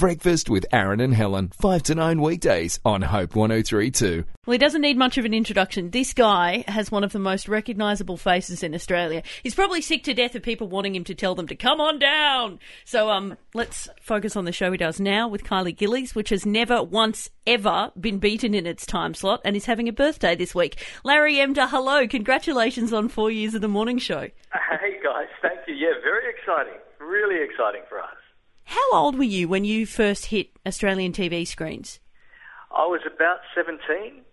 Breakfast with Aaron and Helen, 5 to 9 weekdays on Hope 103.2. Well, he doesn't need much of an introduction. This guy has one of the most recognisable faces in Australia. He's probably sick to death of people wanting him to tell them to come on down. So let's focus on the show he does now with Kylie Gillies, which has never once ever been beaten in its time slot and is having a birthday this week. Larry Emder, hello. Congratulations on 4 years of the morning show. Hey, guys. Thank you. Yeah, very exciting. Really exciting for us. How old were you when you first hit Australian TV screens? I was about 17,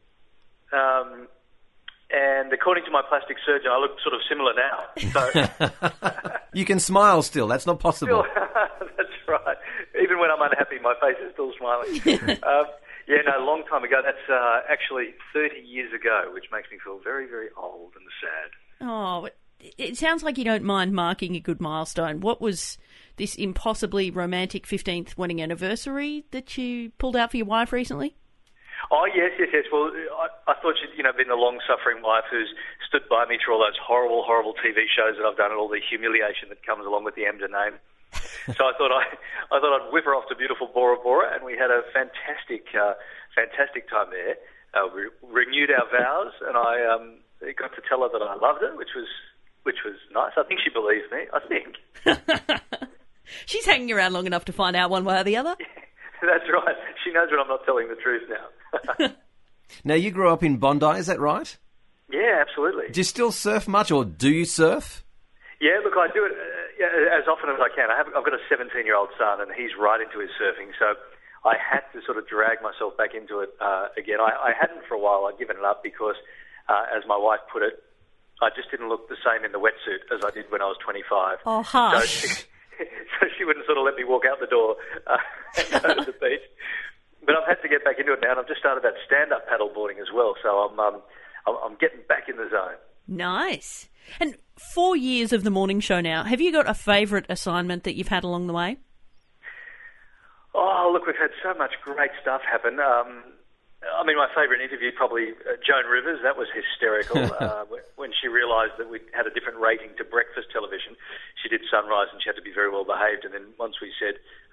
and according to my plastic surgeon, I look sort of similar now. So you can smile still. That's not possible. That's right. Even when I'm unhappy, my face is still smiling. A long time ago. That's actually 30 years ago, which makes me feel very, very old and sad. Oh, it sounds like you don't mind marking a good milestone. What was this impossibly romantic 15th wedding anniversary that you pulled out for your wife recently? Oh, yes. Well, I thought she'd, been the long-suffering wife who's stood by me through all those horrible, horrible TV shows that I've done and all the humiliation that comes along with the Emder name. So I thought I'd whip her off to beautiful Bora Bora, and we had a fantastic time there. We renewed our vows, and I got to tell her that I loved her, which was nice. I think she believes me. I think. She's hanging around long enough to find out one way or the other. Yeah, that's right. She knows when I'm not telling the truth now. Now, you grew up in Bondi, is that right? Yeah, absolutely. Do you still surf much, or do you surf? Yeah, look, I do it as often as I can. I've got a 17-year-old son, and he's right into his surfing, so I had to sort of drag myself back into it again. I hadn't for a while. I'd given it up because, as my wife put it, I just didn't look the same in the wetsuit as I did when I was 25. Oh, hush. So she wouldn't sort of let me walk out the door and go to the beach. But I've had to get back into it now, and I've just started that stand-up paddleboarding as well. So I'm getting back in the zone. Nice. And 4 years of the morning show now. Have you got a favourite assignment that you've had along the way? Oh, look, we've had so much great stuff happen. My favourite interview, probably Joan Rivers. That was hysterical. When she realised that we had a different rating to breakfast television, she did Sunrise and she had to be very well behaved. And then once we said,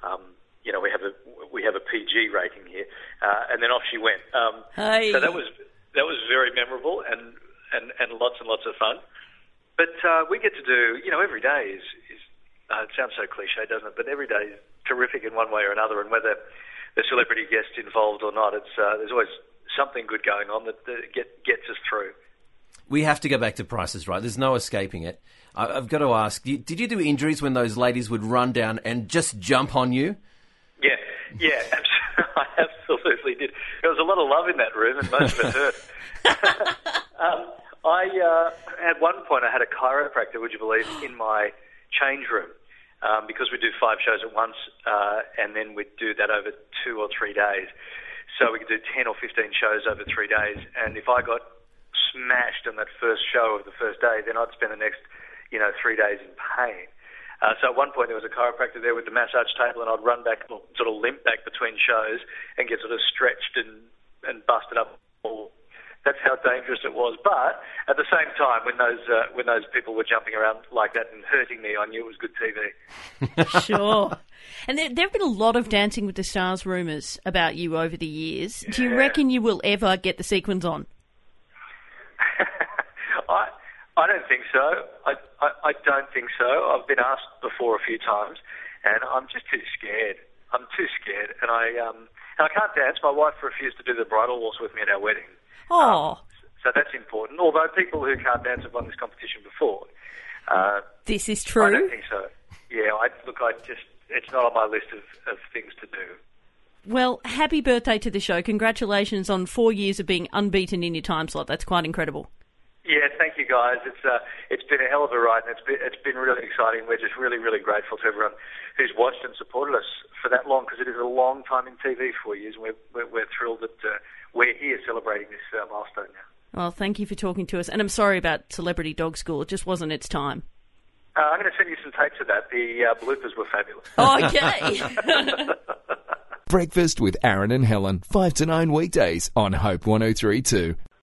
we have a PG rating here, and then off she went. So that was very memorable and lots and lots of fun. But we get to do, every day is it sounds so cliche, doesn't it? But every day is terrific in one way or another, and whether the celebrity guest involved or not, there's always something good going on that gets us through. We have to go back to Price is Right. There's no escaping it. I've got to ask, did you do injuries when those ladies would run down and just jump on you? Yeah, I absolutely did. There was a lot of love in that room, and most of it hurt. At one point, I had a chiropractor, would you believe, in my change room. Because we do 5 shows at once, and then we'd do that over 2 or 3 days. So we could do 10 or 15 shows over 3 days. And if I got smashed on that first show of the first day, then I'd spend the next, 3 days in pain. So at one point there was a chiropractor there with the massage table, and I'd run back, sort of limp back between shows and get sort of stretched and busted up. That's how dangerous it was. But at the same time, when those people were jumping around like that and hurting me, I knew it was good TV. Sure. And there have been a lot of Dancing with the Stars rumours about you over the years. Do you reckon you will ever get the sequins on? I don't think so. I don't think so. I've been asked before a few times, and I'm just too scared. I'm too scared, and I can't dance. My wife refused to do the bridal waltz with me at our wedding. Oh. So that's important. Although people who can't dance have won this competition before. This is true? I don't think so. Yeah, it's not on my list of things to do. Well, happy birthday to the show. Congratulations on 4 years of being unbeaten in your time slot. That's quite incredible. Yeah, thank you guys. It's been a hell of a ride, and it's been really exciting. We're just really, really grateful to everyone who's watched and supported us for that long, because it is a long time in TV, 4 years, and we're thrilled that we're here celebrating this milestone now. Well, thank you for talking to us, and I'm sorry about Celebrity Dog School. It just wasn't its time. I'm going to send you some tapes of that. The bloopers were fabulous. Okay. Breakfast with Aaron and Helen, 5 to 9 weekdays on Hope 103.2.